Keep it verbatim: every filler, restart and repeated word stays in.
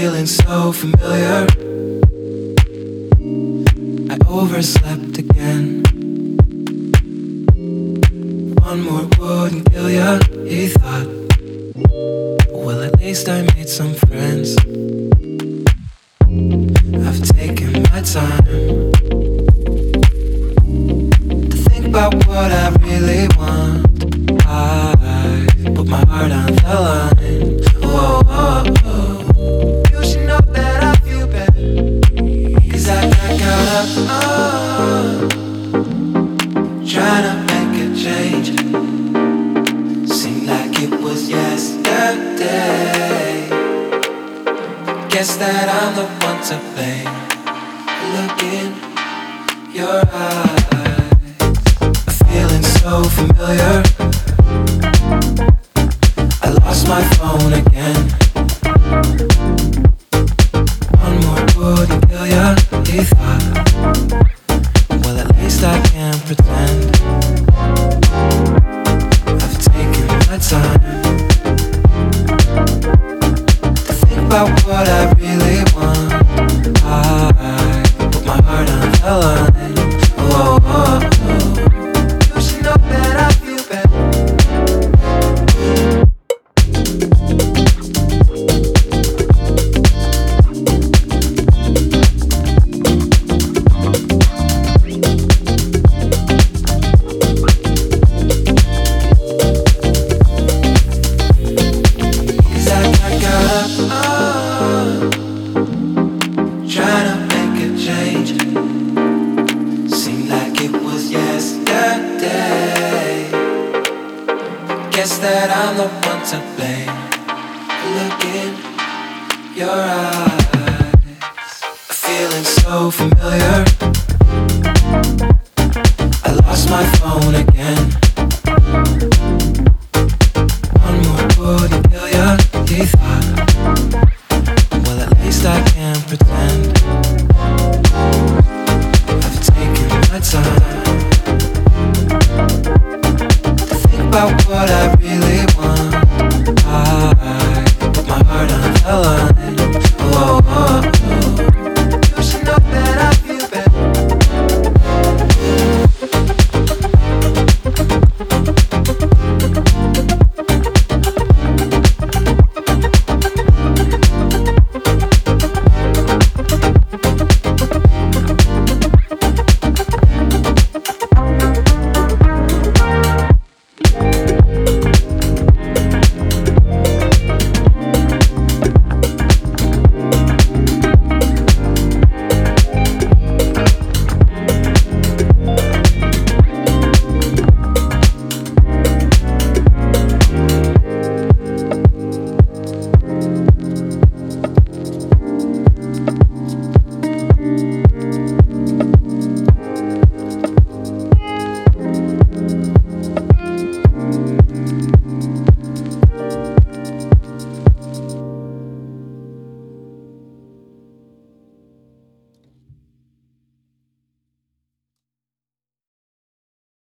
feeling so familiar. I overslept again. One more wouldn't kill ya, he thought. Well, at least I made some friends. I've taken my time to think about what I really want. I put my heart on the line. Whoa, whoa, whoa. You should know that I feel bad, 'cause I got caught up on trying to make a change. Seemed like it was yesterday. Guess that I'm the one to blame. Look in your eyes, feeling so familiar. I lost my phone again. One more wouldn't kill ya, he thought. Well, at least I can pretend. I've taken my time to think about what I really want. I put my heart on the line. Whoa, whoa, whoa. You should know that I feel bad. Guess that I'm the one to blame. Look in your eyes, feeling so familiar. I lost my phone again.